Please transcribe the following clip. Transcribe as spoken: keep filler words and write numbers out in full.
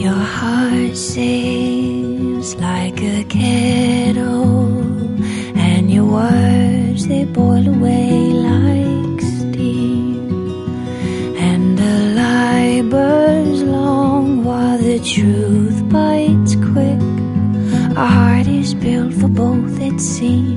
Your heart sings like a kettle, and your words, they boil away like steam. And the lie burns long while the truth bites quick. Our heart is built for both, it seems.